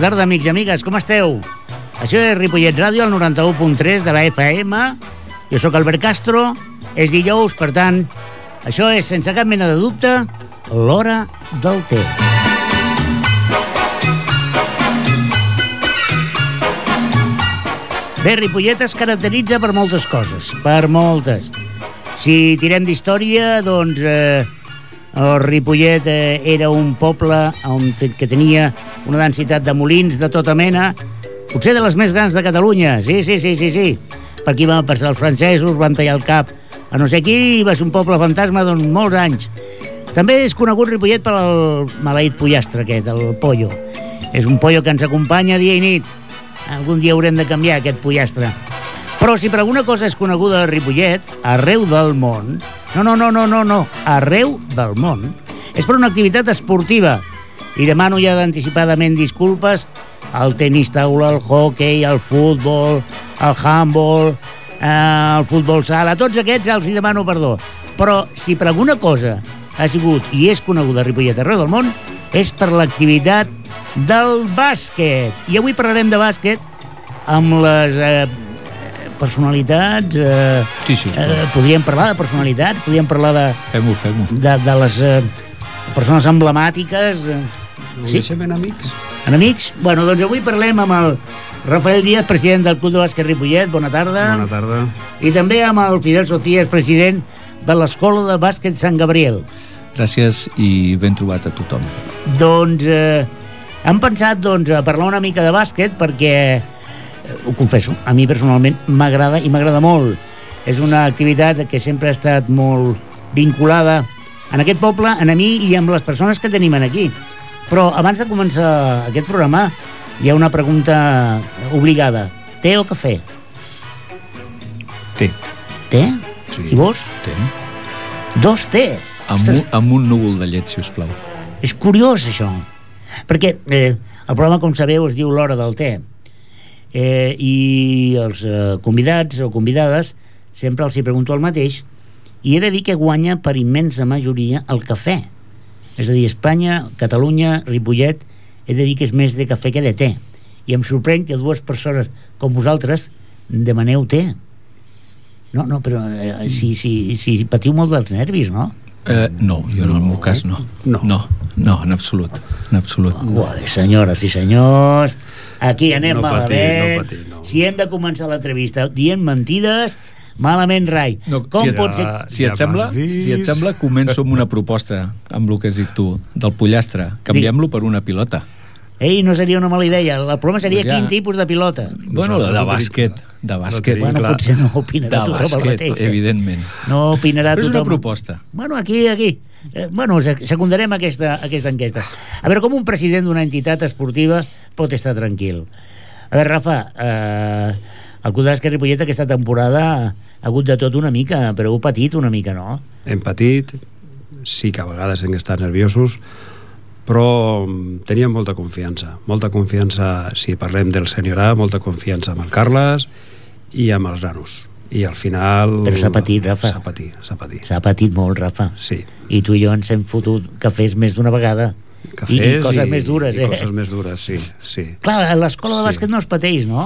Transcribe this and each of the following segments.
tarda, amics i amigues, com esteu? Això és Ripollet Ràdio, al 91.3 de la FM. Jo sóc Albert Castro, és dijous, per tant, això és, sense cap mena de dubte, l'hora del té. Bé, Ripollet es caracteritza per moltes coses, per moltes. Si tirem d'història, doncs... el Ripollet era un poble que tenia una densitat de molins de tota mena, potser de les més grans de Catalunya. Sí. Per aquí van passar els francesos, van tallar el cap a no sé qui, i va ser un poble fantasma doncs molts anys. També és conegut Ripollet pel maleït pollastre aquest, el pollo. És un pollo que ens acompanya dia i nit. Algun dia haurem de canviar aquest pollastre. Però si per alguna cosa és coneguda a Ripollet, arreu del món, no, arreu del món, és per una activitat esportiva. I demano ja anticipadament disculpes al tenis taula, al hoquei, al futbol, al handball, al futbol sala, a tots aquests els hi demano perdó. Però si per alguna cosa ha sigut i és coneguda a Ripollet arreu del món, és per l'activitat del bàsquet. I avui parlarem de bàsquet amb les... personalitats, podríem parlar de personalitats, podríem parlar de... Fem-ho. De les persones emblemàtiques. Ho deixem en amics? En amics? Bueno, doncs avui parlem amb el Rafael Díaz, president del Club de Bàsquet Ripollet. Bona tarda. Bona tarda. I també amb el Fidel Socías, president de l'Escola de Bàsquet Sant Gabriel. Gràcies i ben trobats a tothom. Doncs hem pensat a parlar una mica de bàsquet perquè... ho confesso, a mi personalment m'agrada i m'agrada molt. És una activitat que sempre ha estat molt vinculada en aquest poble, en mi i amb les persones que tenim aquí. Però abans de començar aquest programa hi ha una pregunta obligada. Té o cafè? Té. Té? Sí. I vos? Té. Dos tés? Amb un núvol de llet, si us plau. És curiós, això. Perquè el programa, com sabeu, es diu l'hora del té. I els convidats o convidades sempre els hi pregunto el mateix, i he de dir que guanya per immensa majoria el cafè. És a dir, Espanya, Catalunya, Ripollet, he de dir que és més de cafè que de té, i em sorprèn que dues persones com vosaltres demaneu té. No, però si patiu molt dels nervis, no? No, jo en el meu cas no, en absolut. Senyores i senyors, aquí anem malament. No patir. Si hem de començar l'entrevista dient mentides, malament rai. Si et sembla, començo amb una proposta amb el que has dit tu, del pollastre. Canviem-lo per una pilota. Ei, no seria una mala idea. El problema seria quin tipus de pilota. Bueno, de bàsquet. Bueno, potser no opinarà tothom el mateix. Evidentment. No opinarà tothom. És una proposta. Bueno, aquí. Secundarem aquesta enquesta. A veure, com un president d'una entitat esportiva pot estar tranquil? A veure, Rafa, el Club de Bàsquet Ripollet aquesta temporada ha hagut de tot una mica, però heu patit una mica, no? Hem patit, sí que a vegades hem estat nerviosos, però teníem molta confiança, si parlem del sènior A, molta confiança amb el Carles i amb els nanos, i al final... Però s'ha patit, Rafa. S'ha patit molt, Rafa. Sí. I tu i jo ens hem fotut cafès més d'una vegada. Cafès i coses més dures, i coses més dures, sí. Clar, a l'escola de bàsquet no es pateix, no?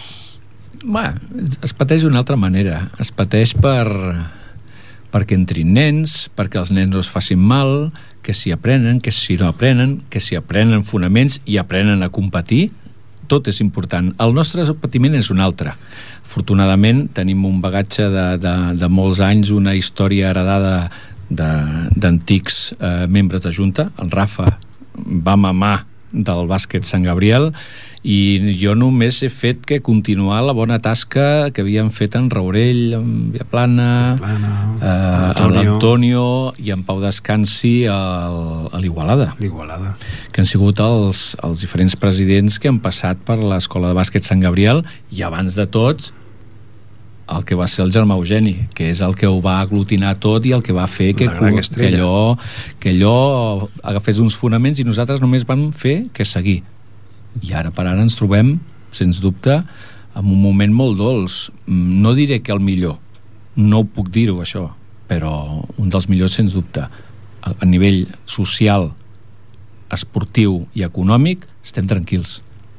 Es pateix d'una altra manera. Es pateix perquè entrin nens, perquè els nens no es facin mal, que si aprenen, que si no aprenen, que si aprenen fonaments i aprenen a competir, tot és important. El nostre patiment és un altre. Afortunadament tenim un bagatge de molts anys, una història heredada d'antics membres de Junta. El Rafa va mamar del bàsquet Sant Gabriel i jo només he fet que continuar la bona tasca que havien fet en Raurell, en Viaplana, en Antonio i en Pau Descansi a l'Igualada, que han sigut els diferents presidents que han passat per l'Escola de Bàsquet Sant Gabriel, i abans de tots el que va ser el germà Eugeni, que és el que ho va aglutinar tot i el que va fer que allò agafés uns fonaments, i nosaltres només vam fer que seguir. I ara per ara ens trobem, sens dubte, en un moment molt dolç. No diré que el millor, no ho puc dir-ho això, però un dels millors sens dubte. A nivell social, esportiu i econòmic estem tranquils.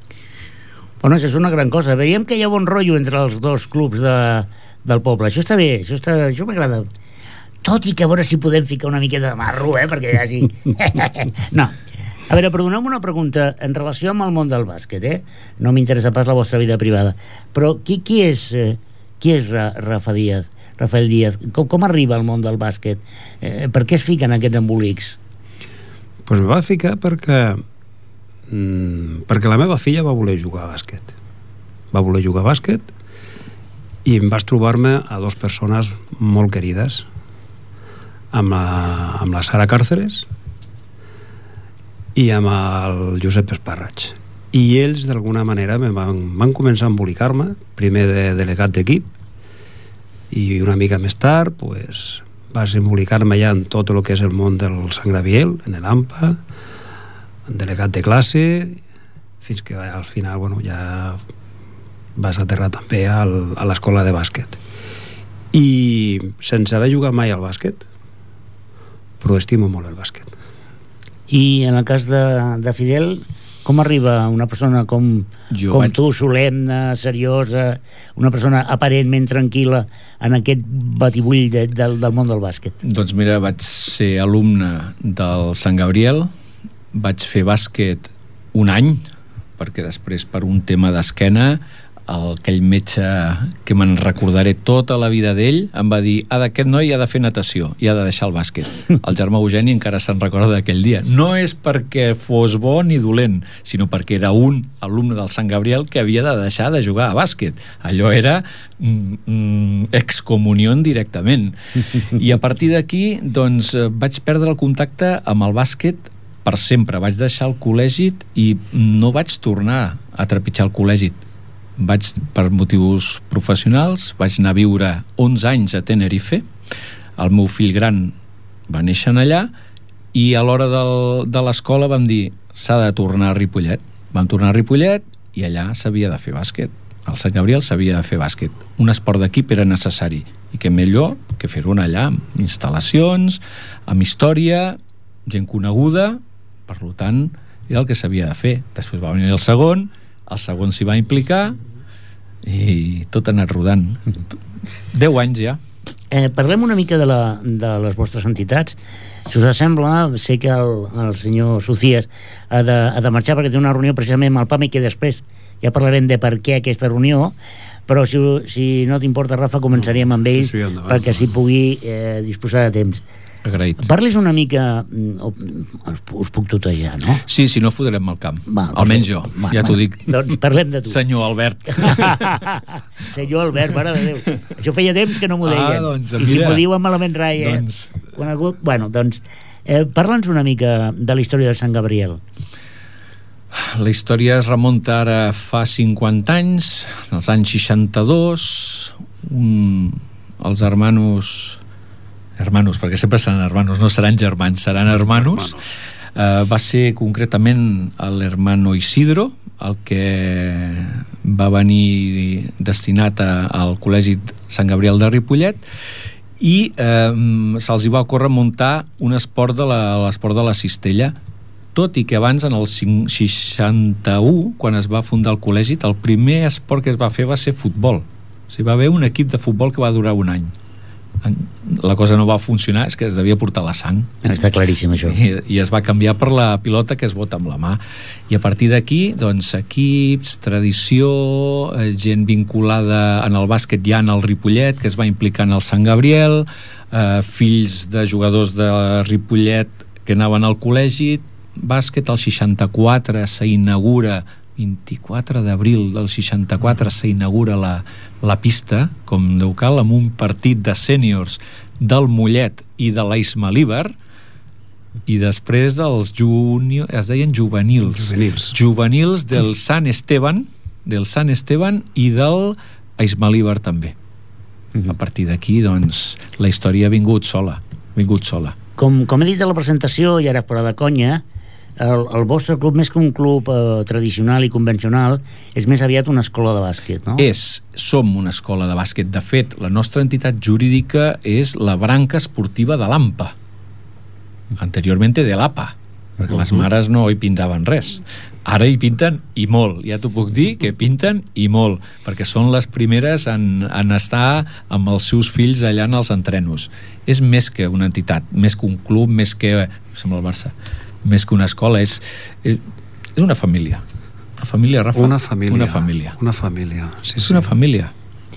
Bueno, això és una gran cosa. Veiem que hi ha bon rotllo entre els dos clubs del poble. Això està bé, això m'agrada. Tot i que a veure si podem ficar una miqueta de marro, perquè ja sí. No. A veure, perdoneu-me una pregunta en relació amb el món del bàsquet, No m'interessa pas la vostra vida privada. Però qui és Rafael Díaz? Com arriba al món del bàsquet? Per què es fiquen aquests embolics? Pues me va ficar perquè la meva filla va voler jugar a bàsquet. Va voler jugar a bàsquet i em vaig trobar-me a dues persones molt querides, amb la Sara Càrceres i amb el Josep Esparraig. I ells d'alguna manera van començar a embolicar-me, primer de delegat d'equip, i una mica més tard pues, vas embolicar-me ja en tot el que és el món del Sant Gabriel, en l'AMPA, en delegat de classe, fins que al final ja vas aterrar també a l'escola de bàsquet. I sense haver jugat mai al bàsquet, però estimo molt el bàsquet. I en el cas de Fidel, com arriba una persona com tu, solemne, seriosa, una persona aparentment tranquil·la en aquest batibull del món del bàsquet? Doncs mira, vaig ser alumne del Sant Gabriel, vaig fer bàsquet un any, perquè després per un tema d'esquena aquell metge que me'n recordaré tota la vida d'ell em va dir, aquest noi ha de fer natació i ha de deixar el bàsquet. El germà Eugeni encara se'n recorda d'aquell dia. No és perquè fos bo ni dolent, sinó perquè era un alumne del Sant Gabriel que havia de deixar de jugar a bàsquet. Allò era excomunió directament. I a partir d'aquí doncs vaig perdre el contacte amb el bàsquet per sempre. Vaig deixar el col·legi i no vaig tornar a trepitjar el col·legi. Vaig, per motius professionals, vaig anar a viure 11 anys a Tenerife. El meu fill gran va néixer allà i a l'hora de l'escola vam dir s'ha de tornar a Ripollet. Vam tornar a Ripollet i allà s'havia de fer bàsquet. Al Sant Gabriel s'havia de fer bàsquet. Un esport d'equip era necessari i què millor que fer-ho allà, amb instal·lacions, amb història, gent coneguda, per tant era el que s'havia de fer. Després va venir el segon s'hi va implicar i tot ha anat rodant. 10 anys ja. Parlem una mica de les vostres entitats. Si us sembla, sé que el senyor Socias ha de marxar perquè té una reunió precisament amb el PAMI, que després ja parlarem de per què aquesta reunió, però si no t'importa, Rafa, començaríem amb ell perquè s'hi pugui disposar de temps. Agraït. Parlis una mica, us puc tutejar, no? Sí, si no fotrem al camp. Almenys jo, ja t'ho dic. Doncs parlem de tu. Senyor Albert. Senyor Albert, mare de Déu. Això feia temps que no m'ho deien. Doncs, i si m'ho diuen malament rai, Quan algú... Bueno, doncs, parla'ns una mica de la història del Sant Gabriel. La història es remunta ara fa 50 anys, als anys 62, els hermanos, perquè sempre seran hermanos, no seran germans, seran hermanos. Va ser concretament l'hermano Isidro el que va venir destinat al Col·legi Sant Gabriel de Ripollet i se'ls hi va ocórrer muntar un esport l'esport de la cistella, tot i que abans, en el 61, quan es va fundar el col·legi, el primer esport que es va fer va ser futbol. O sigui, va haver un equip de futbol que va durar un any. La cosa no va funcionar, és que es devia portar la sang. Està claríssim, això. I es va canviar per la pilota que es bota amb la mà. I a partir d'aquí, doncs, equips, tradició, gent vinculada en el bàsquet ja en el Ripollet, que es va implicar en el Sant Gabriel, fills de jugadors de Ripollet que anaven al col·legi. Bàsquet, el 64 s'inaugura, 24 d'abril del 64 s'inaugura la pista, com Déu cal, amb un partit de sèniors del Mollet i de l'Ismalíbar, i després dels es deien juvenils del Sant Esteban i del Ismalíbar també. A partir d'aquí, doncs, la història ha vingut sola. Com he dit a la presentació, i ara fora de conya, el vostre club, més que un club tradicional i convencional, és més aviat una escola de bàsquet, no? Som una escola de bàsquet. De fet, la nostra entitat jurídica és la branca esportiva de l'AMPA, anteriorment de l'APA, perquè les mares no hi pintaven res. Ara hi pinten i molt, ja t'ho puc dir, que pinten i molt, perquè són les primeres en estar amb els seus fills allà en els entrenos. És més que una entitat, més que un club, més que, sembla el Barça, més que una escola, és una família. Una família, Rafa. Una família. Una família. Una família, sí, és una família.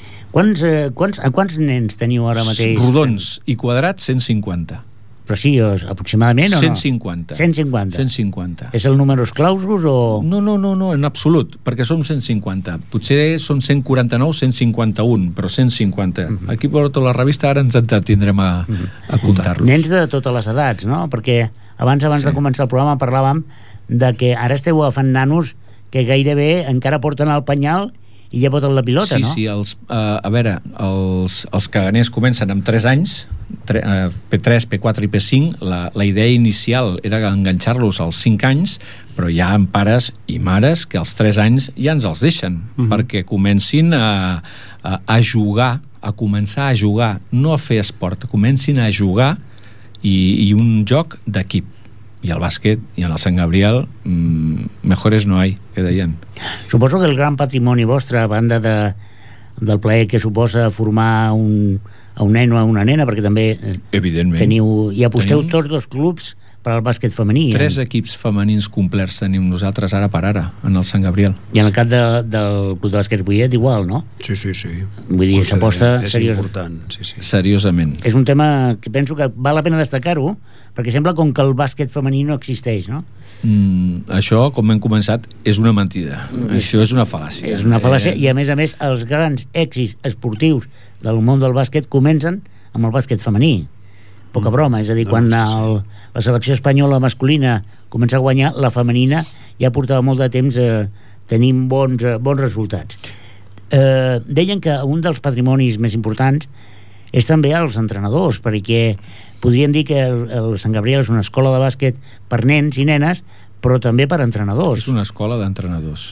Quants nens teniu ara mateix? Rodons i quadrats, 150. Però sí, aproximadament, o no? 150. 150. 150. És el número clausus o...? No, en absolut, perquè som 150. Potser són 149, 151, però 150. Aquí per tota la revista ara ens entretindrem a comptar-los. Nens de totes les edats, no? Perquè abans de començar el programa parlàvem de que ara esteu agafant nanos que gairebé encara porten el penyal i ja boten la pilota, no? Sí, a veure, els caganers comencen amb 3 anys, P3, P4 i P5. La idea inicial era enganxar-los als 5 anys, però hi ha pares i mares que als 3 anys ja ens els deixen, perquè comencin a jugar, a començar a jugar, no a fer esport, comencin a jugar i un joc d'equip. I el bàsquet, i en el Sant Gabriel, mejores no hay, que deien. Suposo que el gran patrimoni vostre, a banda del plaer que suposa formar un nen o una nena, perquè també teniu i aposteu tots dos clubs per al bàsquet femení. 3 equips femenins complerts tenim nosaltres ara per ara, en el Sant Gabriel. I en el cas del Club de Bàsquet Ripollet igual, no? Sí. Vull dir, s'aposta important, sí. Seriosament. És un tema que penso que val la pena destacar-ho, perquè sembla com que el bàsquet femení no existeix, no? Això, com hem començat, és una mentida. Això és una fal·làcia. És una fal·làcia, i a més, els grans èxits esportius del món del bàsquet comencen amb el bàsquet femení. Poca broma, és a dir, quan la selecció espanyola masculina comença a guanyar, la femenina ja portava molt de temps tenint bons resultats. Deien que un dels patrimonis més importants és també els entrenadors, perquè podríem dir que el Sant Gabriel és una escola de bàsquet per nens i nenes, però també per entrenadors. És una escola d'entrenadors.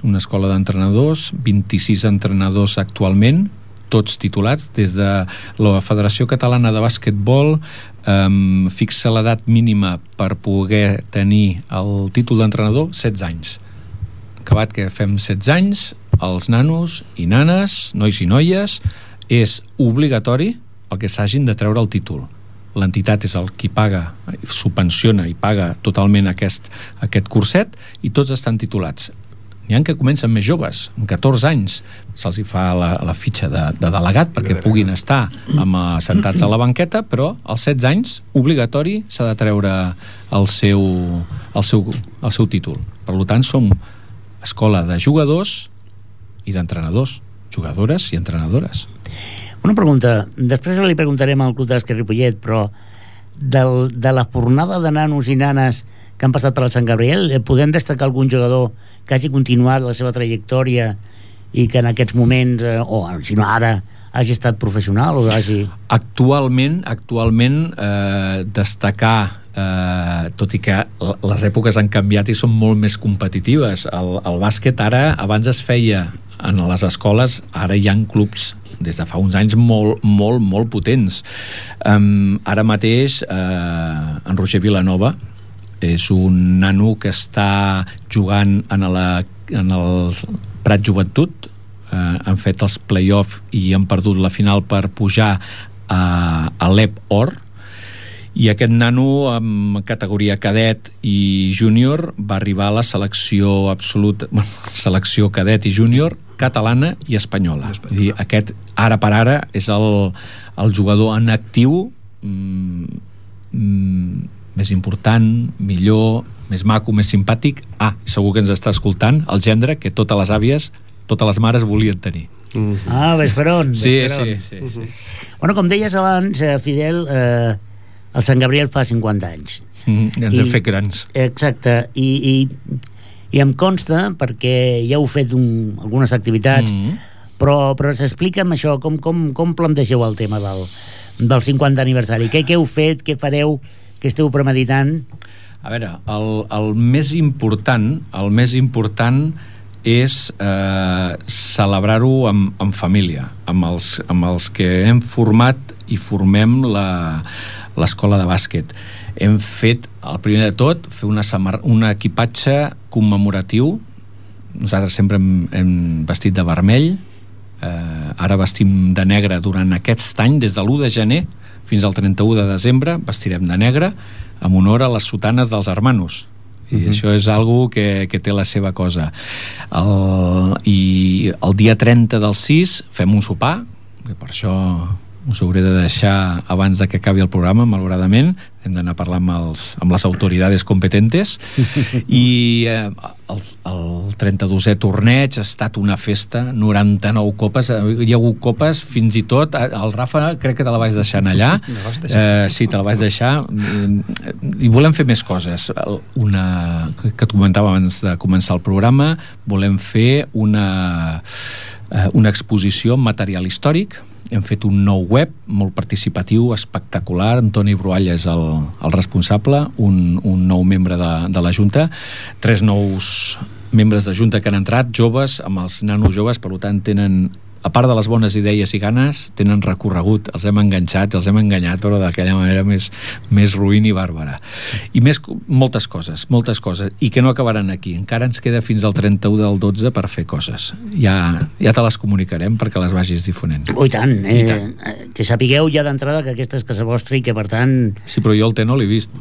26 entrenadors actualment, tots titulats, des de la Federació Catalana de Bàsquetbol fixa l'edat mínima per poder tenir el títol d'entrenador 16 anys. Acabat que fem 16 anys, els nanos i nanes, nois i noies, és obligatori el que s'hagin de treure el títol. L'entitat és el qui paga, subvenciona i paga totalment aquest curset, i tots estan titulats. N'hi ha que comencen més joves, amb 14 anys se'ls fa la fitxa de delegat perquè puguin estar assentats a la banqueta, però als 16 anys obligatori s'ha de treure el seu títol. Per tant, som escola de jugadors i d'entrenadors, jugadores i entrenadores. Una pregunta, després li preguntarem al Club de Bàsquet Ripollet, però de la fornada de nanos i nanes que han passat per al Sant Gabriel, podem destacar algun jugador que hagi continuat la seva trajectòria i que en aquests moments, o si no ara, hagi estat professional o hagi... Actualment destacar, tot i que les èpoques han canviat i són molt més competitives, el bàsquet ara, abans es feia en les escoles, ara hi ha clubs des de fa uns anys molt potents. Ara mateix en Roger Vilanova és un nano que està jugant en el Prat Joventut. Han fet els play-off i han perdut la final per pujar a l'EP Or, i aquest nano en categoria cadet i júnior va arribar a la selecció absoluta, selecció cadet i júnior catalana i espanyola. Vull dir, aquest ara per ara és el jugador en actiu més important, millor, més maco, més simpàtic. Segur que ens està escoltant el gendre que totes les àvies, totes les mares volien tenir. Ves per on? Sí. Bueno, com deies abans, Fidel, el Sant Gabriel fa 50 anys. Ens hem fet grans. Exacte, i em consta, perquè ja heu fet algunes activitats, però s'explica'm això, com plantegeu el tema del 50 aniversari? Què heu fet, què fareu, què esteu premeditant? A veure, el més important és celebrar-ho en família, amb els que hem format i formem l'escola de bàsquet. Hem fet, el primer de tot, fer un equipatge commemoratiu nosaltres sempre hem vestit de vermell, ara vestim de negre durant aquest any, des de l'1 de gener fins al 31 de desembre vestirem de negre en honor a les sotanes dels hermanos, i això és algo que té la seva cosa. I el dia 30 del 6 fem un sopar, que per això us hauré de deixar abans de que acabi el programa, malauradament hem d'anar a parlar amb les autoridades competentes, i el 32è torneig ha estat una festa, 99 copes, hi ha hagut copes fins i tot, el Rafa crec que te la vaig deixar allà, sí, te la vaig deixar, i volem fer més coses, una que et comentava abans de començar el programa, volem fer una exposició amb material històric. Hem fet un nou web molt participatiu, espectacular. Antoni Brualla és el responsable, un nou membre de la Junta, 3 nous membres de Junta que han entrat, joves, amb els nanos joves, per tant tenen, a part de les bones idees i ganes, tenen recorregut, els hem enganxat, els hem enganyat, però d'aquella manera més ruïn i bàrbara. I moltes coses, i que no acabaran aquí. Encara ens queda fins al 31 del 12 per fer coses. Ja te les comunicarem perquè les vagis difonent. I tant, que sapigueu ja d'entrada que aquesta és casa vostra i que per tant... Sí, però jo el té no l'he vist.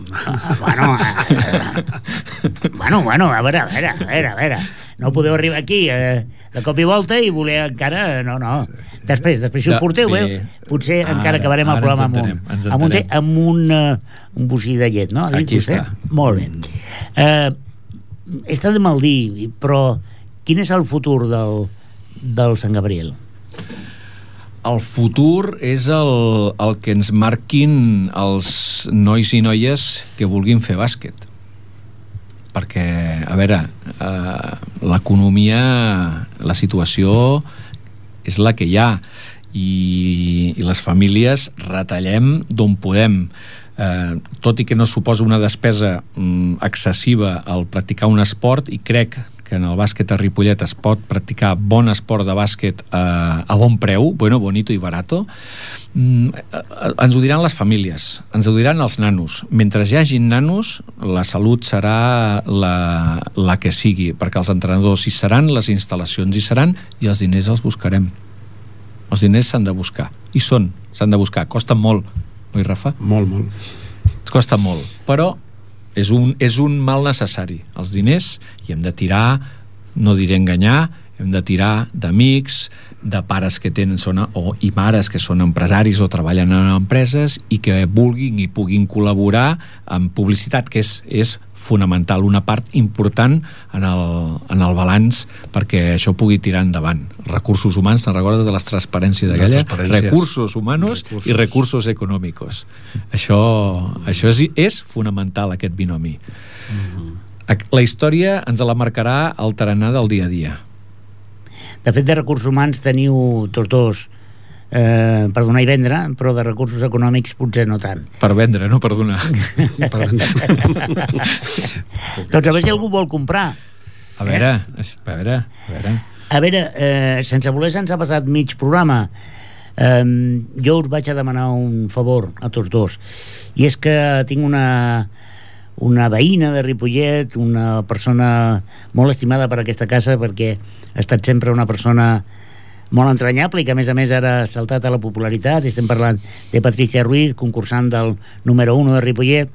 Bueno, a veure. No podeu arribar aquí de cop i volta i voler encara... No. Després si ho porteu, potser encara acabarem el programa amb un bocí de llet, no? Aquí està. Molt bé. Està de mal dir, però quin és el futur del Sant Gabriel? El futur és el que ens marquin els nois i noies que vulguin fer bàsquet. Perquè, a veure, l'economia, la situació és la que hi ha, i les famílies retallem d'on podem. Tot i que no suposa una despesa excessiva al practicar un esport, i crec que en el bàsquet a Ripollet es pot practicar bon esport de bàsquet a bon preu, bonito i barato, ens ho diran les famílies, ens ho diran els nanos. Mentre hi hagi nanos, la salut serà la que sigui, perquè els entrenadors hi seran, les instal·lacions hi seran, i els diners els buscarem. Els diners s'han de buscar, s'han de buscar, costen molt, oi, Rafa? Molt. Costa molt, però és un mal necessari, els diners, i hem de tirar, no diré enganyar, hem de tirar d'amics, de pares que tenen i mares que són empresaris o treballen en empreses i que vulguin i puguin col·laborar amb publicitat, que és fonamental, una part important en el balanç perquè això pugui tirar endavant. Recursos humans, te'n recordes de les transparències d'aquella? Recursos humanos i recursos econòmicos. Això és fonamental, aquest binomi. La història ens la marcarà el tarannà del dia a dia. De fet, de recursos humans teniu tots dos per donar i vendre, però de recursos econòmics potser no tant. Per vendre, no per donar. Doncs a veure si algú vol comprar. A veure. A veure, sense voler se'ns ha passat mig programa. Jo us vaig a demanar un favor a tots dos, i és que tinc una veïna de Ripollet, una persona molt estimada per aquesta casa, perquè ha estat sempre una persona molt entranyable i que a més ara ha saltat a la popularitat. Estem parlant de Patricia Ruiz, concursant del número 1 de Ripollet.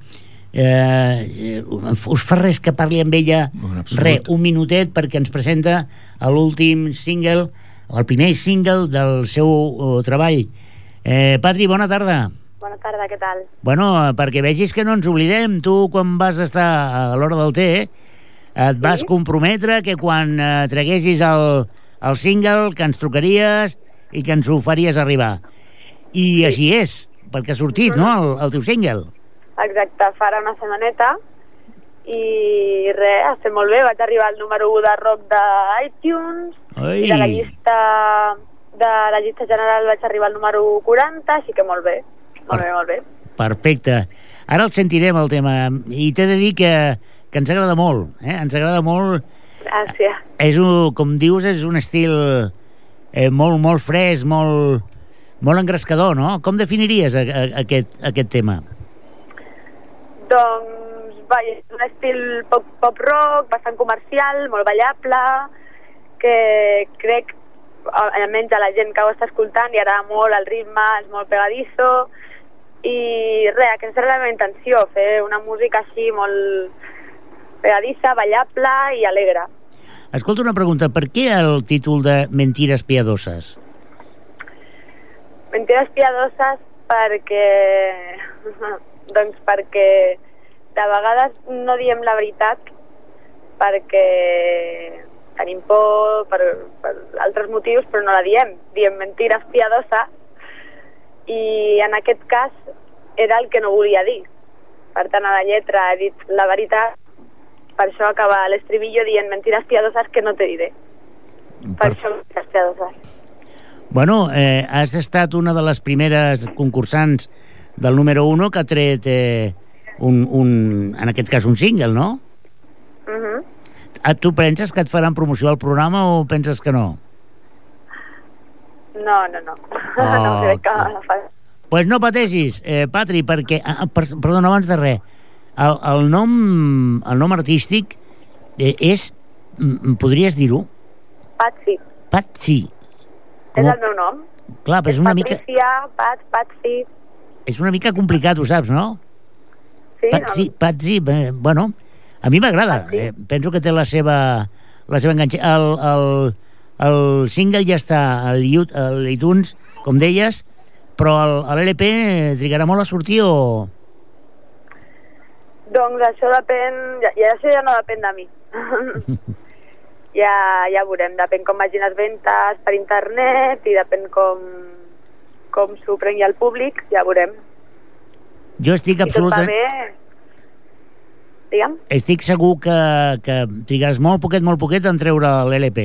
Us fa res que parli amb ella un minutet, perquè ens presenta l'últim single, el primer single del seu treball. Patri, bona tarda. Bona tarda, què tal? Bueno, perquè vegis que no ens oblidem. Tu, quan vas estar a l'hora del té, et vas comprometre que quan traguessis el single, que ens trucaries i que ens ho faries arribar. I així és, perquè ha sortit, no?, el teu single. Exacte, farà una setmaneta i res, ha estat molt bé. Vaig arribar al número 1 de rock d'iTunes i de la llista general vaig arribar al número 40, així que molt bé. Molt bé. Perfecte. Ara el sentirem, el tema, i t'he de dir que ens agrada molt, ens agrada molt. Gràcies. Com dius, és un estil molt fresc, molt engrescador, no? Com definiries aquest tema? Doncs, és un estil pop rock, bastant comercial, molt ballable, que crec, almenys a la gent que ho està escoltant, li agrada molt el ritme, és molt pegadizo, i res, aquesta era la meva intenció, fer una música així molt pegadissa, ballable i alegre. Escolta una pregunta, per què el títol de Mentiras Piadosas? Mentiras piadosas perquè... doncs perquè de vegades no diem la veritat perquè tenim por per altres motius, però no la diem. Diem mentiras piadosas i en aquest cas era el que no volia dir. Per tant, a la lletra he dit la veritat, per això acaba l'estribillo dient mentiras piadosas que no te diré. Per això mentiras piadosas. Bueno, has estat una de les primeres concursants del número 1 que ha tret en aquest cas un single, no? Tu penses que et faran promoció al programa o penses que no? No. No crec que la faci. Pues no pateixis, Patri, perquè... Perdona, abans de res. El nom artístic és... Podries dir-ho? Patsi. Patsi. És el meu nom. Clar, però és una mica... Patricia, Patsi... És una mica complicat, ho saps, no? Sí, Patsi, bueno, a mi m'agrada. Penso que té la seva enganxa. El single ja està a l'iTunes, com deies, però l'LP trigarà molt a sortir o... Doncs això depèn... Això ja no depèn de mi. ja veurem. Depèn com vagin les ventes per internet i depèn com s'ho prengui el públic, ja veurem. Jo estic absolutament... Si tot va bé... Digue'm. Estic segur que trigaràs molt poquet en treure l'LP.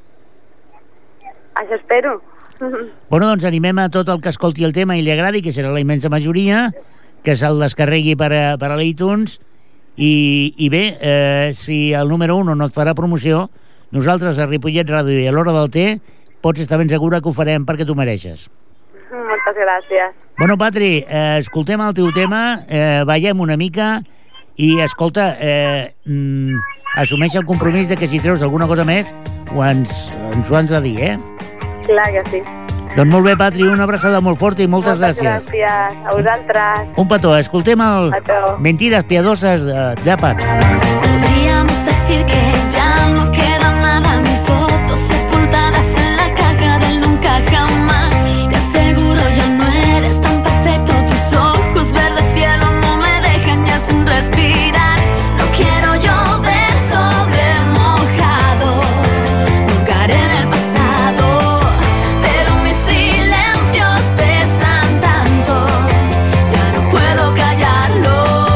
Això espero. Bueno, doncs animem a tot el que escolti el tema i li agradi, que serà la immensa majoria, que se'l descarregui per a l'iTunes i bé, si el número 1 no et farà promoció, nosaltres a Ripollet Ràdio i a l'Hora del Té pots estar ben segura que ho farem perquè tu mereixes. Moltes gràcies. Bueno, Patri, escoltem el teu tema, ballem una mica i, escolta, assumeix el compromís de que si treus alguna cosa més ens ho has de dir, Clar que sí. Doncs molt bé, Patri, una abraçada molt forta i moltes gràcies. Moltes gràcies. A vosaltres. Un petó, escoltem el Mentiras Piadosas de Pat. Podríamos decir que ya no queda nada, mis fotos sepultadas en la caja del nunca jamás. Te aseguro ya no eres tan perfecto, tus ojos verde cielo no me dejan ya sin respirar. No quiero llover sobre mojado, nunca en el pasado, pero mis silencios pesan tanto, ya no puedo callarlo.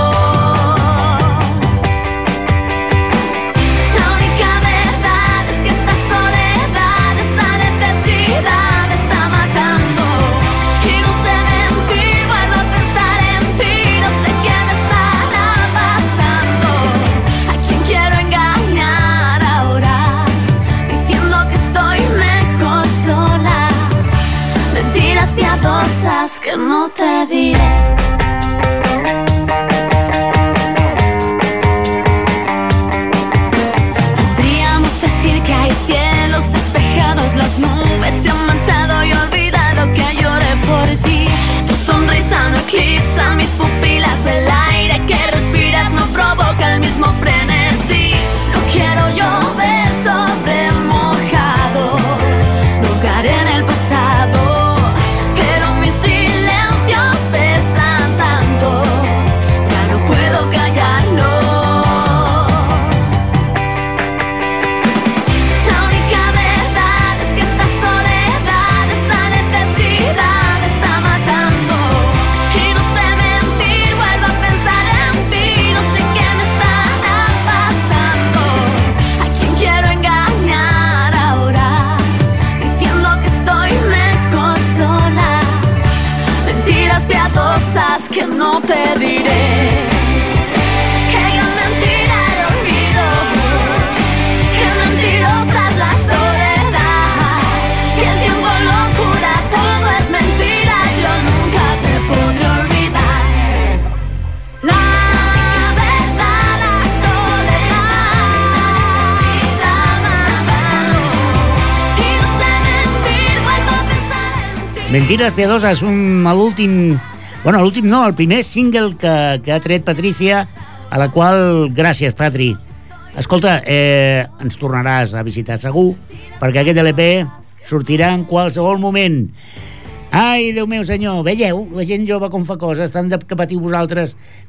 La única verdad es que esta soledad, esta necesidad está matando. Y no sé mentir, vuelvo a pensar en ti, no sé qué me estará pasando. ¿A quién quiero engañar ahora? Diciendo que estoy mejor sola. Mentiras piadosas que no te diré. Podríamos decir que hay cielos despejados, las nubes se han manchado y olvidado que lloré por ti. Tu sonrisa no eclipsa mis pupilas, el aire que respiras no provoca el mismo frenesí. No quiero llover sobre mojado, no caeré en el pasado, pero mis silencios pesan tanto, ya no puedo callarlo. La única verdad es que esta soledad, esta necesidad está matando. Y no sé mentir, vuelvo a pensar en ti, no sé qué me estará pasando. ¿A quién quiero engañar ahora? Diciendo que estoy mejor sola. Mentiras piadosas que no te diré. Qué gran mentira el olvido, qué mentirosa es la soledad. Y el tiempo lo cura, todo es mentira, yo nunca te podré olvidar. La verdad, la soledad está matando. Mentiras piadosas, l'últim... Bueno, l'últim no, el primer single que ha tret Patricia, a la qual... Gràcies, Patri. Escolta, ens tornaràs a visitar segur, perquè aquest LP sortirà en qualsevol moment. Ai, Déu meu senyor, veieu? La gent jove com fa coses, tant de que patiu vosaltres.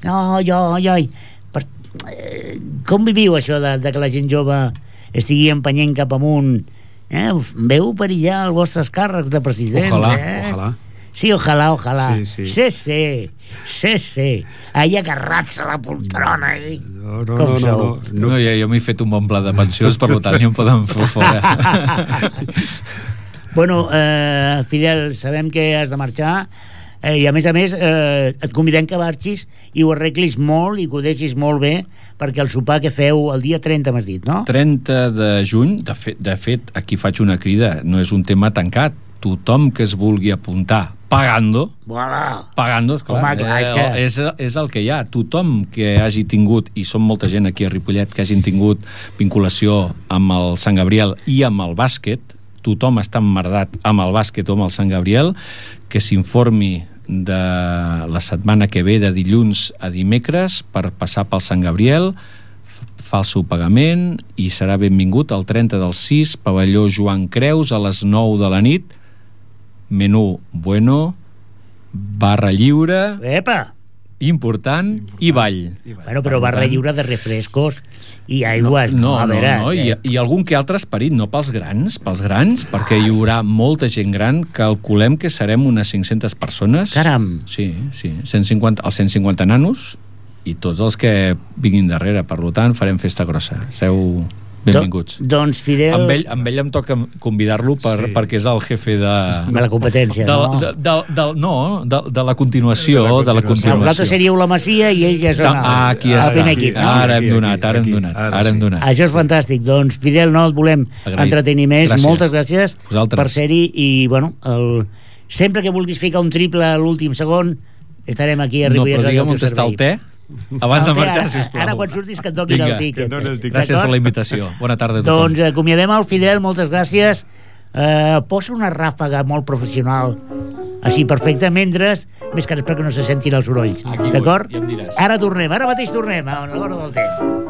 Com viviu això de que la gent jove estigui empenyent cap amunt? Veu perillar els vostres càrrecs de presidents, Ojalà. Sí, ojalà. Sí. Sí. Ahí agarrats a la poltrona. No. Jo m'he fet un bon pla de pensions, per tant, ja em poden fer fora. Bueno, Fidel, sabem que has de marxar i a més, et convidem que marxis i ho arreglis molt i que ho deixis molt bé, perquè el sopar que feu el dia 30 m'has dit, no? 30 de juny, de fet, aquí faig una crida, no és un tema tancat. Tothom que es vulgui apuntar pagando, esclar, home, clar, és el que hi ha. Tothom que hagi tingut, i som molta gent aquí a Ripollet que hagin tingut vinculació amb el Sant Gabriel i amb el bàsquet, tothom està emmerdat amb el bàsquet o amb el Sant Gabriel, que s'informi de la setmana que ve, de dilluns a dimecres, per passar pel Sant Gabriel, fa el seu pagament i serà benvingut el 30 del 6, pavelló Joan Creus, a les 9 de la nit. Menú bueno, barra lliure, important, i ball. Bueno, però barra lliure de refrescos i aigües. No, i algun que altre esperit, no pels grans, perquè hi haurà molta gent gran, calculem que serem unes 500 persones. Caram! Sí, 150, els 150 nanos i tots els que vinguin darrere. Per tant, farem festa grossa. Seu benvinguts. Doncs, Fidel... Amb ell em toca convidar-lo perquè és el jefe de la competència, de la continuació. Vosaltres seríeu la Masia i ell ja són el primer equip. Ara hem donat. Això és fantàstic. Doncs, Fidel, no et volem entretenir més. Moltes gràcies per ser-hi i, bueno, sempre que vulguis ficar un triple a l'últim segon estarem aquí a Ripollet. No, però digue'm on està el te abans de marxar, sisplau. Ara quan surtis que et toquin el tiquet. Gràcies per la invitació. Bona tarda a tothom. Doncs acomiadem el Fidel, moltes gràcies. Posa una ràfaga molt professional així perfecte, mentre més que res perquè no se sentin els sorolls, d'acord? Ja em diràs. Ara mateix tornem a l'hora del temps.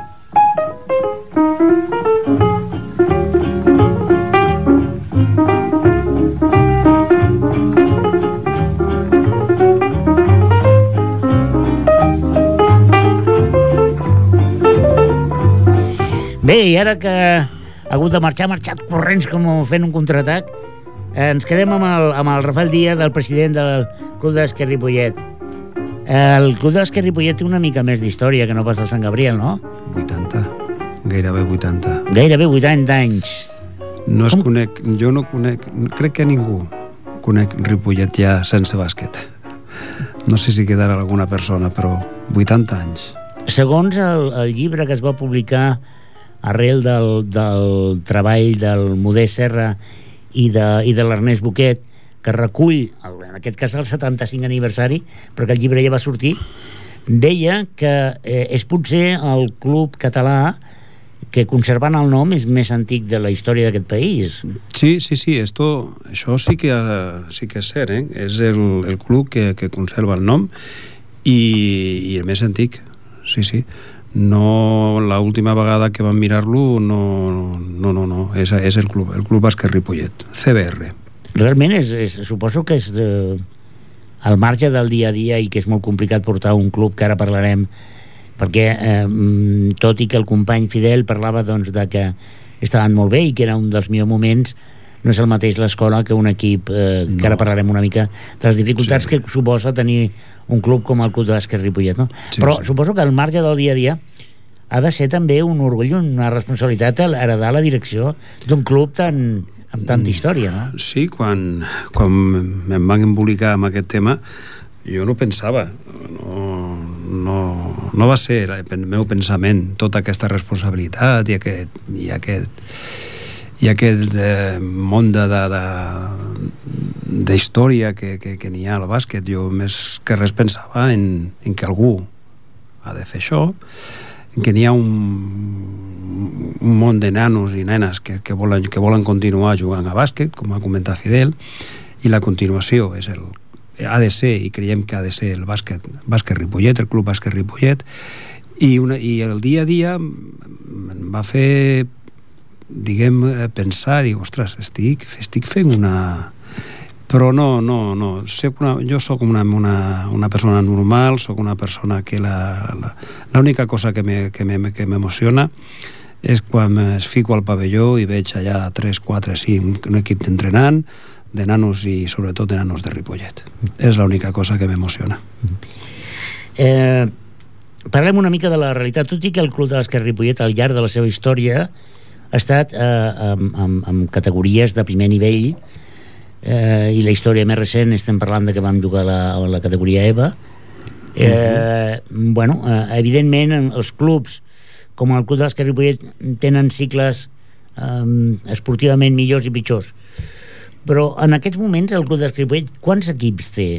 Bé, i ara que ha hagut de marxar, ha marxat corrents com fent un contraatac, ens quedem amb el Rafael Díaz, el president del Club de Bàsquet Ripollet. El Club de Bàsquet Ripollet té una mica més d'història que no pas el Sant Gabriel, no? 80, gairebé 80. Gairebé 80 anys. Jo no conec, crec que ningú conec Ripollet ja sense bàsquet. No sé si quedarà alguna persona, però 80 anys. Segons el llibre que es va publicar arrel del treball del Modest Serra i de l'Ernest Boquet, que recull, en aquest cas el 75 aniversari, perquè el llibre ja va sortir, deia que és potser el club català que, conservant el nom, és més antic de la història d'aquest país. Sí, això sí que és cert, és el club que conserva el nom i el més antic, sí. No, l'última vegada que vam mirar-lo no, és el Club Bàsquet Ripollet, CBR. Realment suposo que és al marge del dia a dia i que és molt complicat portar un club, que ara parlarem, perquè tot i que el company Fidel parlava doncs de que estaven molt bé i que era un dels millors moments, no és el mateix l'escola que un equip, que ara parlarem una mica de les dificultats que suposa tenir un club com el Club de Bàsquet Ripollet, no? Però suposo que al marge del dia a dia ha de ser també un orgull, una responsabilitat heredar la direcció d'un club amb tanta història, no? Sí, quan em van embolicar amb aquest tema, jo no pensava, no va ser el meu pensament tota aquesta responsabilitat i aquest món d'història que n'hi ha al bàsquet. Jo més que res pensava en que algú ha de fer això, en que n'hi ha un món de nanos i nenes que volen continuar jugant a bàsquet, com ha comentat Fidel, i la continuació ha de ser, i creiem que ha de ser el bàsquet Ripollet, el Club Bàsquet Ripollet, i el dia a dia em va fer, diguem, pensar, dic, ostres, estic fent una... Però no, jo sóc una persona normal, sóc una persona que l'única cosa que m'emociona és quan es fico al pavelló i veig allà 3, 4, 5 un equip d'entrenant, de nanos i sobretot de nanos de Ripollet. És l'única cosa que m'emociona. Parlem una mica de la realitat. Tot i que el Club de Bàsquet Ripollet al llarg de la seva història ha estat amb categories de primer nivell, i la història més recent estem parlant de que vam jugar a la categoria EVA. Evidentment els clubs com el Club de Bàsquet Ripollet tenen cicles esportivament millors i pitjors, però en aquests moments el Club de Bàsquet Ripollet quants equips té?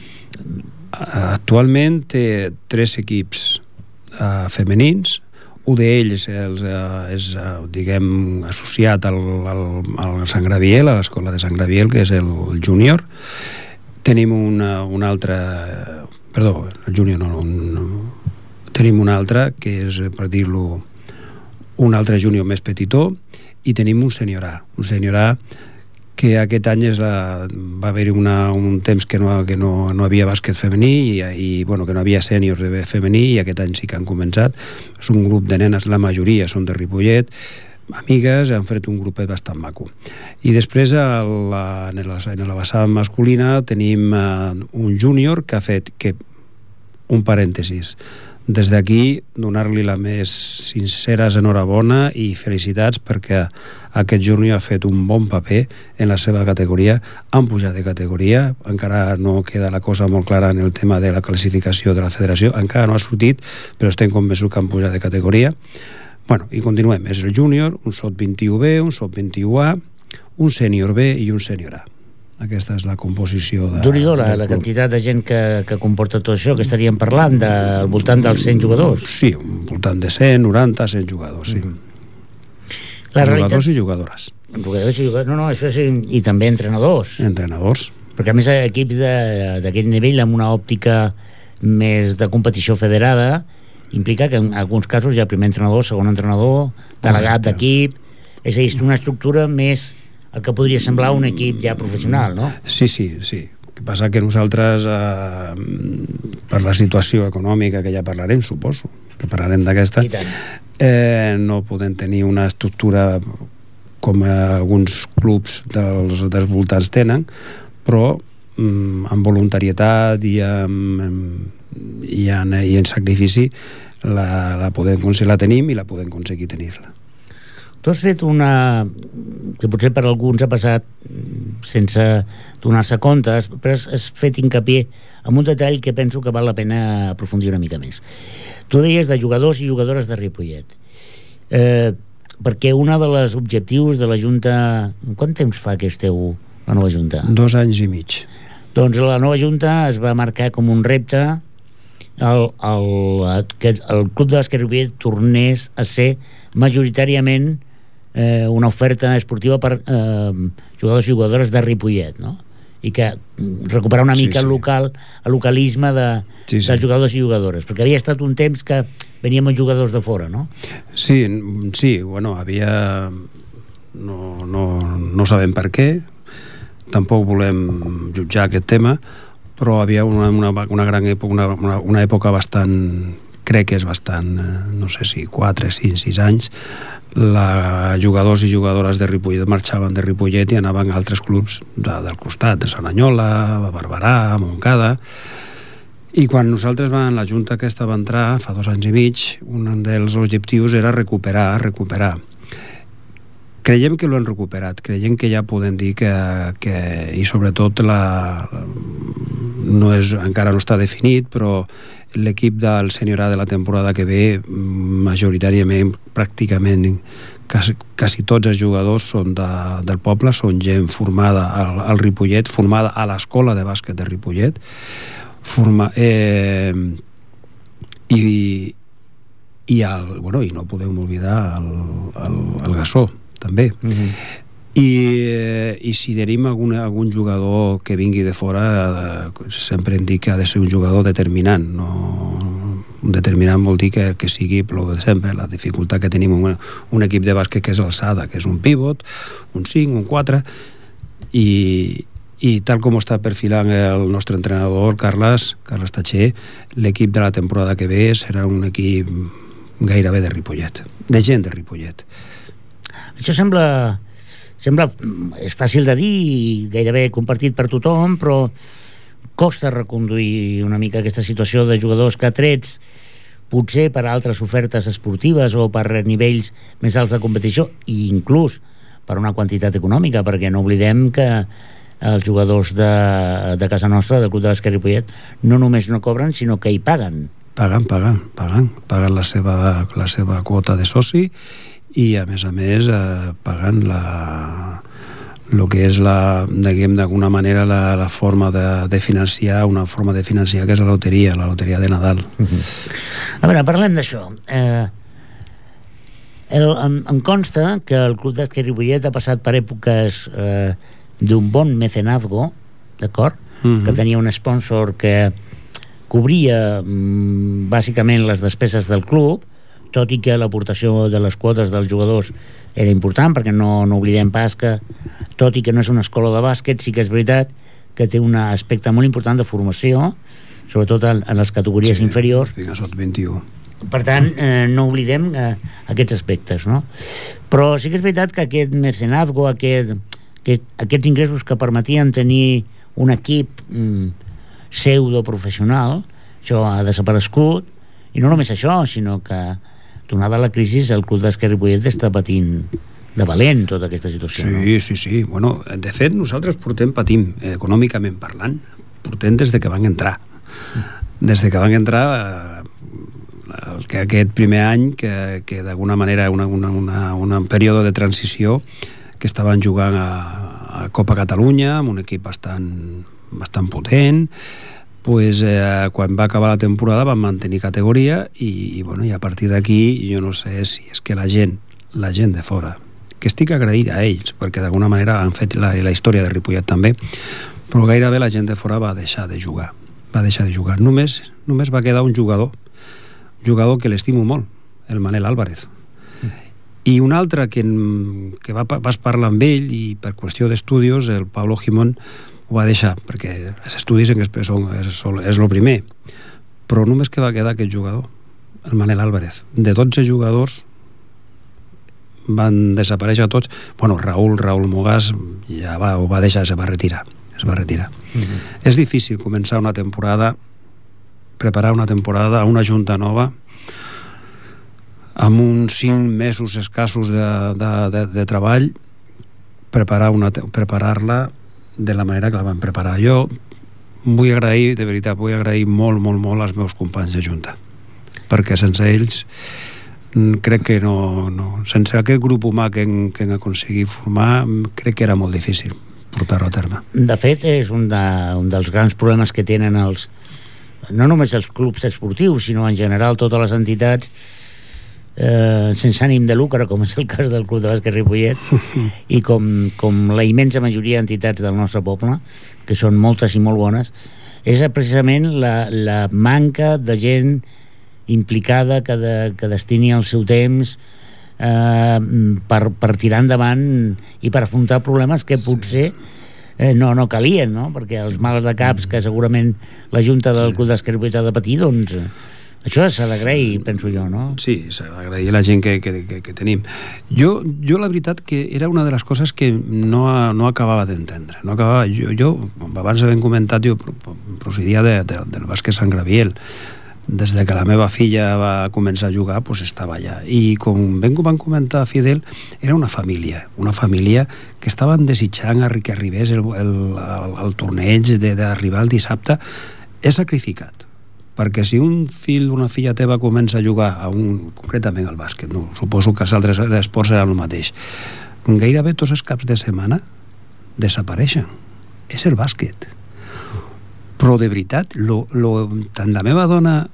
Actualment té 3 equips femenins. Un d'ells és diguem, associat al Sant Graviel, a l'escola de Sant Graviel, que és el júnior. Tenim un altre... Perdó, el júnior no. Tenim un altre, que és, per dir-lo, un altre júnior més petitó, i tenim un sènior A. Un sènior A que aquest any va haver-hi un temps que no havia bàsquet femení i bueno, que no havia sèniors de femení, i aquest any sí que han començat. És un grup de nenes, la majoria són de Ripollet, amigues, han fet un grupet bastant maco. I després en la vessant masculina tenim un júnior que ha fet un parèntesis. Des d'aquí donar-li la més sincera enhorabona i felicitats, perquè aquest júnior ha fet un bon paper en la seva categoria. Han pujat de categoria, encara no queda la cosa molt clara en el tema de la classificació de la federació, encara no ha sortit, però estem convençuts que han pujat de categoria. Bueno, i continuem, és el júnior, un sub-21B, un sub-21A, un sènior B i un sènior A. Aquesta és la composició Déu-n'hi-do, la quantitat de gent que comporta tot això, que estaríem parlant al voltant dels 100 jugadors. Sí, al voltant de 100, 90, 100 jugadors, sí. Jugadors i jugadores. No, això és... I també entrenadors. Entrenadors. Perquè a més equips d'aquest nivell amb una òptica més de competició federada implica que en alguns casos hi ha primer entrenador, segon entrenador, delegat d'equip, és a dir, una estructura més el que podria semblar un equip ja professional, no? Sí. El que passa que nosaltres, per la situació econòmica, que ja parlarem, suposo, que parlarem d'aquesta, no podem tenir una estructura com alguns clubs dels voltants tenen, però amb voluntarietat i en sacrifici la tenim i la podem aconseguir tenir-la. Tu has fet una... que potser per alguns ha passat sense donar-se comptes, però has fet hincapié en un detall que penso que val la pena aprofundir una mica més. Tu deies de jugadors i jugadores de Ripollet. Perquè un dels objectius de la Junta... Quant temps fa que esteu la nova Junta? 2 anys i mig. Doncs la nova Junta es va marcar com un repte que el Club de Bàsquet Ripollet tornés a ser majoritàriament una oferta esportiva per jugadors i jugadores de Ripollet, no? I que recuperar una mica el localisme dels jugadors i jugadores, perquè havia estat un temps que veníem amb jugadors de fora, no? Sí, bueno, havia... No sabem per què, tampoc volem jutjar aquest tema, però havia una gran època, una època bastant... crec que és bastant, no sé si 4, 5, 6 anys, jugadors i jugadores de Ripollet marxaven de Ripollet i anaven a altres clubs del costat, de Saranyola, Barberà, Montcada, i quan nosaltres la Junta aquesta va entrar fa 2 anys i mig, un dels objectius era recuperar. Creiem que l'hem recuperat, creiem que ja podem dir que i sobretot encara no està definit, però l'equip del sènior A de la temporada que ve, majoritàriament, pràcticament quasi tots els jugadors són del poble, són gent formada al Ripollet, formada a l'escola de bàsquet de Ripollet, i no podem oblidar el Gassó també. i si tenim algun jugador que vingui de fora, sempre em dic que ha de ser un jugador determinant. Determinant vol dir que sigui el de sempre, la dificultat que tenim un equip de bàsquet que és alçada, que és un pivot, un 5, un 4, i tal com està perfilant el nostre entrenador Carles Tatxer, l'equip de la temporada que ve serà un equip gairebé de Ripollet, de gent de Ripollet. Això sembla és fàcil de dir i gairebé compartit per tothom, però costa reconduir una mica aquesta situació de jugadors que trets potser per altres ofertes esportives o per nivells més alts de competició, i inclús per una quantitat econòmica, perquè no oblidem que els jugadors de casa nostra, del Club de Bàsquet Ripollet, no només no cobren, sinó que hi paguen. Paguen la seva quota de soci, i a més paguen el que és d'alguna manera la forma de financiar, una forma de financiar que és la loteria de Nadal. A veure, parlem d'això. Em consta que el Club de Bàsquet Ripollet ha passat per èpoques d'un bon mecenazgo, d'acord? Que tenia un sponsor que cobria bàsicament les despeses del club, tot i que l'aportació de les quotes dels jugadors era important, perquè no oblidem pas que, tot i que no és una escola de bàsquet, sí que és veritat que té un aspecte molt important de formació, sobretot en les categories inferiors. Fins a 21. Per tant, no oblidem aquests aspectes, no? Però sí que és veritat que aquest mecenazgo, aquests ingressos que permetien tenir un equip pseudoprofessional, això ha desaparegut, i no només això, sinó que donada la crisi, el Club de Bàsquet Ripollet està patint de valent tota aquesta situació. Sí. Bueno, de fet, nosaltres patim, econòmicament parlant, portem des que van entrar. Des que van entrar, aquest primer any, que d'alguna manera un període de transició, que estaven jugant a Copa Catalunya, amb un equip bastant potent, quan va acabar la temporada van mantenir categoria i a partir d'aquí jo no sé si és que la gent de fora, que estic agraït a ells perquè d'alguna manera han fet la història de Ripollet també, però gairebé la gent de fora va deixar de jugar. Només va quedar un jugador que l'estimo molt, el Manel Álvarez, i un altre que vas parlar amb ell i per qüestió d'estudis, el Pablo Jimón, ho va deixar, perquè els estudis és el primer, però només que va quedar aquest jugador, el Manel Álvarez. De 12 jugadors van desaparèixer tots. Raúl Mogàs ja ho va deixar, es va retirar. És difícil començar una temporada, preparar una temporada a una junta nova amb uns 5 mesos escassos de treball, preparar-la de la manera que la van preparar. Jo vull agrair molt als meus companys de junta, perquè sense ells crec que sense aquest grup humà que hem aconseguit formar, crec que era molt difícil portar-ho a terme. De fet, és un dels grans problemes que tenen no només els clubs esportius, sinó en general totes les entitats sense ànim de lucre, com és el cas del Club de Bàsquet Ripollet, i com la immensa majoria d'entitats del nostre poble, que són moltes i molt bones, és precisament la manca de gent implicada que destini el seu temps per tirar endavant i per afrontar problemes que potser no calien, no? Perquè els mals de caps que segurament la Junta del Club de Bàsquet Ripollet ha de patir, doncs això s'ha d'agrair, penso jo, no? Sí, s'ha d'agrair la gent que tenim. Jo la veritat que era una de les coses que no acabava d'entendre. Jo abans havent comentat, jo procedia del bàsquet Sant Gabriel. Des que la meva filla va començar a jugar, estava allà. I com van comentar Fidel, era una família que estaven desitjant que arribés el torneig d'arribar el dissabte. És sacrificat, perquè si un fill o una filla teva comença a jugar concretament al bàsquet, suposo que els altres esports seran el mateix, gairebé tots els caps de setmana desapareixen. És el bàsquet. Però de veritat, tant la meva dona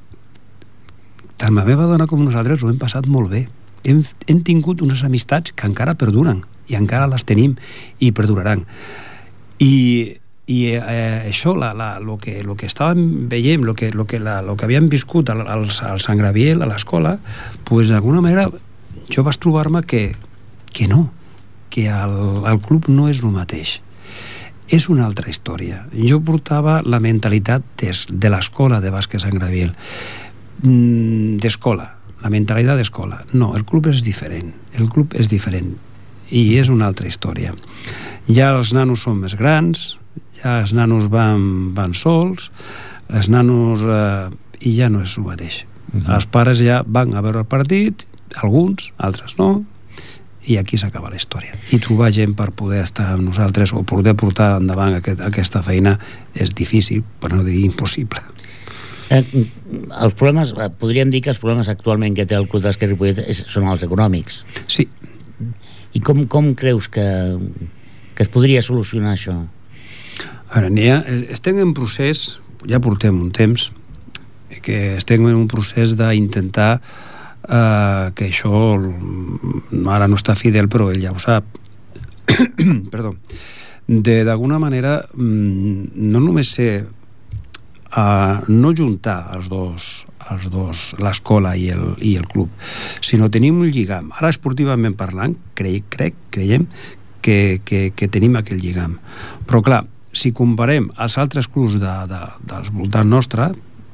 com nosaltres ho hem passat molt bé. Hem tingut unes amistats que encara perduren i encara les tenim i perduraran. I això, lo que estàvem veient, lo que havíem viscut al Sant Gabriel, a l'escola, pues d'alguna manera jo vaig trobar-me que no, que el club no és el mateix. És una altra història. Jo portava la mentalitat de l'escola de bàsquet Sant Gabriel, d'escola, la mentalitat d'escola. No, el club és diferent. El club és diferent i és una altra història. Ja els nanos són més grans, ja els nanos van sols, els nanos i ja no és el mateix. Els pares ja van a veure el partit, alguns, altres no, i aquí s'acaba la història. I trobar gent per poder estar amb nosaltres o poder portar endavant aquesta feina és difícil, per no dir impossible. Els problemes, podríem dir que els problemes actualment que té el Club Bàsquet Ripollet són els econòmics. Sí. I com creus que es podria solucionar això? Ara, estem en procés, ja portem un temps, que estem en un procés d'intentar que això ara no està Fidel, però ell ja ho sap, perdó, d'alguna manera no només ser no juntar els dos, l'escola i el club, sinó tenim un lligam. Ara, esportivament parlant, creiem que tenim aquell lligam. Però clar, si comparem els altres clubs dels voltants nostre,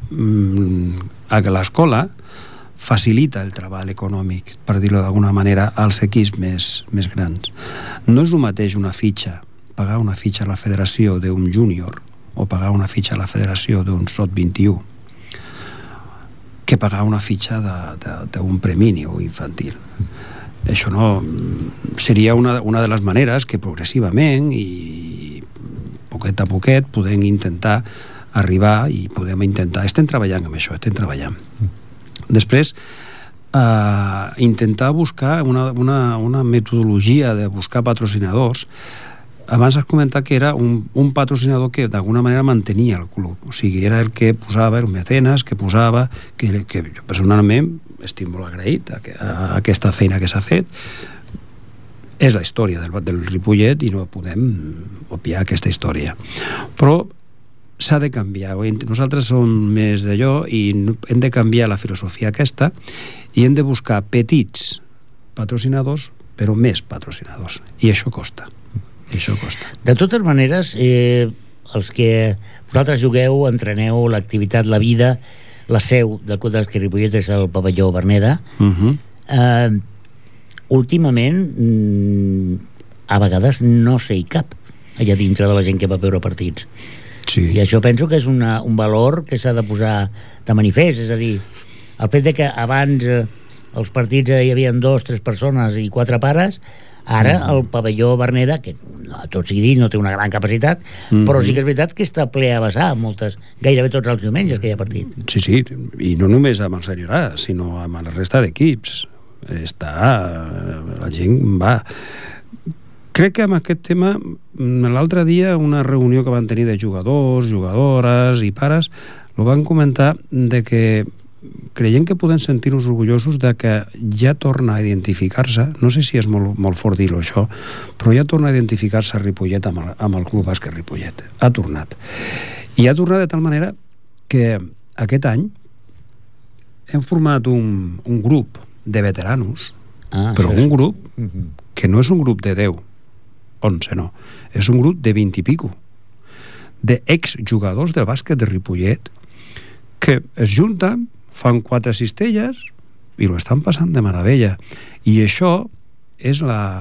l'escola facilita el treball econòmic, per dir-ho d'alguna manera, als equips més grans. No és el mateix una fitxa, pagar una fitxa a la federació d'un júnior o pagar una fitxa a la federació d'un SOT-21 que pagar una fitxa d'un premini o infantil. Això no seria una de les maneres que progressivament i poquet a poquet podem intentar arribar i podem intentar... Estem treballant amb això, Després, intentar buscar una metodologia de buscar patrocinadors. Abans has comentat que era un patrocinador que d'alguna manera mantenia el club, o sigui, era el que posava, el mecenes que posava, que jo personalment estic molt agraït a aquesta feina que s'ha fet. És la història del Ripollet i no podem obviar aquesta història, però s'ha de canviar. Nosaltres som més d'allò i hem de canviar la filosofia aquesta i hem de buscar petits patrocinadors, però més patrocinadors, i això costa. De totes maneres, els que vosaltres jugueu, entreneu, l'activitat, la vida, la seu del Club Bàsquet Ripollet és el pavelló Verneda. Últimament a vegades no sé hi cap allà dintre de la gent que va veure partits. Sí. I això penso que és un valor que s'ha de posar de manifest, és a dir, el fet de que abans els partits hi havia 2, 3 persones i 4 pares, ara el pavelló Verneda, que tot sigui dit no té una gran capacitat, però sí que és veritat que està ple a vessar gairebé tots els diumenges que hi ha partit. Sí, i no només amb el Sènior A, sinó amb la resta d'equips. La gent va. Crec que amb aquest tema, l'altre dia, una reunió que van tenir de jugadors, jugadores i pares, ho van comentar de que creiem que podem sentir-nos orgullosos de que ja torna a identificar-se, no sé si és molt fort dir-ho això, però ja torna a identificar-se Ripollet amb el Club Bàsquet Ripollet. Ha tornat. I ha tornat de tal manera que aquest any hem format un grup de veteranos, però un grup que no és un grup de 10, 11 no, és un grup de 20 i pico, d'exjugadors del bàsquet de Ripollet que es junten, fan 4 cistelles i ho estan passant de meravella. I això és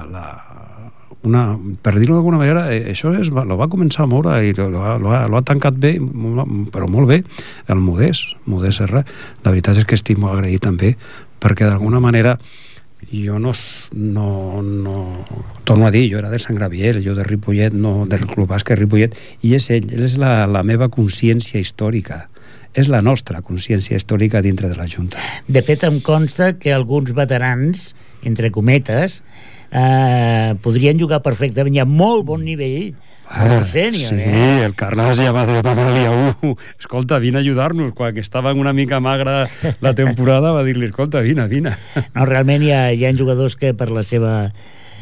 per dir-ho d'alguna manera, això lo va començar a moure i lo ha tancat bé, però molt bé, el Modest Serra. La veritat és que estic molt agraït també, perquè d'alguna manera jo no torno a dir, jo era de Sant Gabriel, jo de Ripollet, no del Club Bàsquet Ripollet, i és ell és la meva consciència històrica, és la nostra consciència històrica dintre de la Junta. De fet, em consta que alguns veterans, entre cometes, podrien jugar perfectament, hi ha molt bon nivell a la sènior. Sí, el Carles ja va demanar-li a escolta, vine a ajudar-nos, quan estava una mica magra la temporada va dir-li, escolta, vine. No, realment hi ha jugadors que per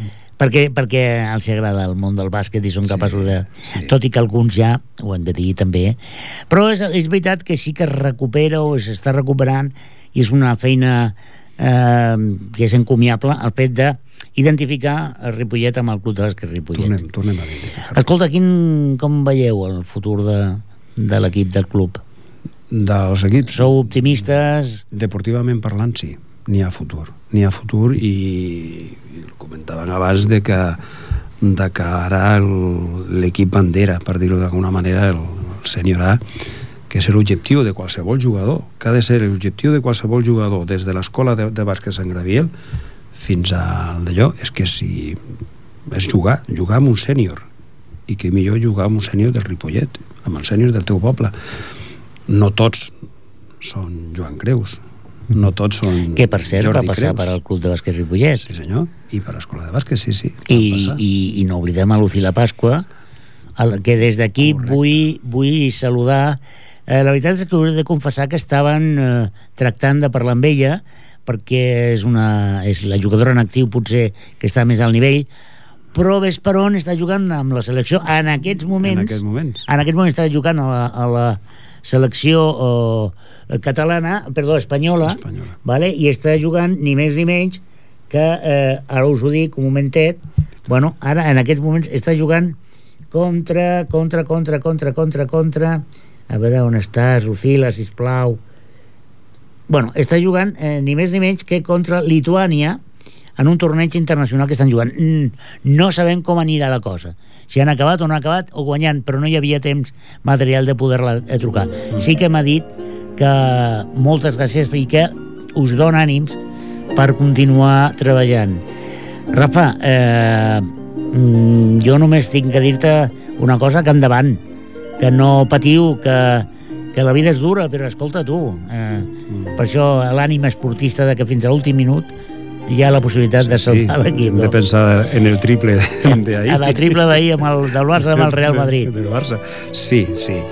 perquè els agrada el món del bàsquet i són capaços de... Tot i que alguns ja ho han de dir també. Però és veritat que sí que es recupera o s'està recuperant i és una feina que és encomiable el fet d'identificar el Ripollet amb el Club de Bàsquet Ripollet. Tornem a identificar. Escolta, com veieu el futur de l'equip del club? Dels equips? Sou optimistes? Deportivament parlant, sí. N'hi ha futur. N'hi ha futur i comentaven abans de que ara l'equip bandera, per dir-ho d'alguna manera, el sènior A, que és l'objectiu de qualsevol jugador, que ha de ser l'objectiu de qualsevol jugador, des de l'escola de bàsquet Sant Gabriel fins al d'allò, és que si és jugar amb un sènior, i que millor jugar amb un sènior del Ripollet, amb el sènior del teu poble. No tots són Joan Creus, no tots són que per cert Jordi va passar Creus. per al Club de Bàsquet Ripollet. Sí senyor, i per l'escola de bàsquet, sí. I no oblidem a Lucila Pasqua, que des d'aquí vull saludar. La veritat és que us he de confessar que estaven tractant de parlar amb ella, perquè és la jugadora en actiu potser que està més al nivell, però ves per on està jugant amb la selecció en aquests moments està jugant a la selecció espanyola. Vale? I està jugant ni més ni menys que ara us ho dic un momentet, ara en aquests moments està jugant contra a veure on estàs, Lucila, sisplau. Està jugant ni més ni menys que contra Lituània en un torneig internacional que estan jugant. No sabem com anirà la cosa, si han acabat o no han acabat o guanyant, però no hi havia temps material de poder-la trucar. Sí que m'ha dit que moltes gràcies i que us dona ànims per continuar treballant. Rafa, jo només tinc que dir-te una cosa, que endavant, que no patiu, que la vida és dura, però escolta tu, per això l'ànima esportista de que fins a l'últim minut hi ha la possibilitat de salvar l'equip. Hem de pensar en el triple d'ahir. En el triple d'ahir del Barça amb el Real Madrid. Del Barça, sí.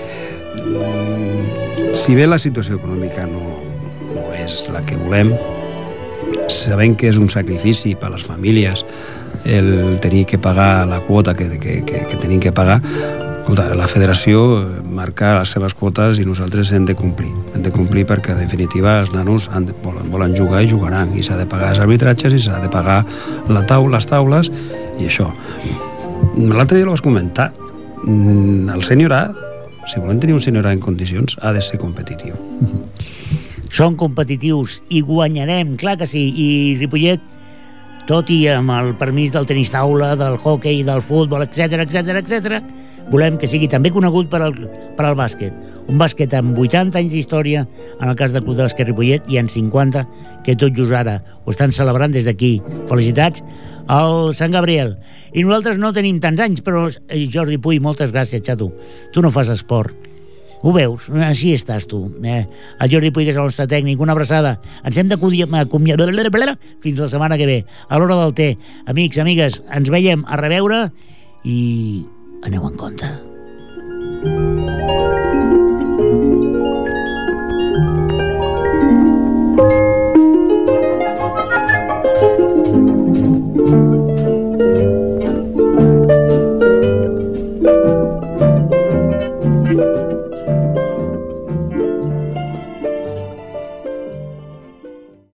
Si bé la situació econòmica no és la que volem, sabem que és un sacrifici per a les famílies el tenir que pagar la quota que tenim que pagar. La federació marca les seves quotes i nosaltres hem de complir perquè en definitiva els nanos volen jugar i jugaran, i s'ha de pagar els arbitratges i s'ha de pagar les taules i això. L'altre dia ho vas comentar, el sènior A, si volem tenir un sènior A en condicions, ha de ser competitiu. Són competitius i guanyarem, clar que sí. I Ripollet, tot i amb el permís del tenis taula, del hoquei, del futbol, etc., volem que sigui també conegut per al bàsquet. Un bàsquet amb 80 anys d'història, en el cas del Club de Bàsquet Ripollet, i en 50, que tot just ara ho estan celebrant des d'aquí. Felicitats al Sant Gabriel. I nosaltres no tenim tants anys, però Jordi Puy, moltes gràcies, xato. Tu no fas esport. Ho veus? Així estàs tu. El Jordi Puy, que és el nostre tècnic, una abraçada. Ens hem d'acomiadar fins la setmana que ve, a l'hora del té. Amics, amigues, ens veiem a reveure i aneu en compte.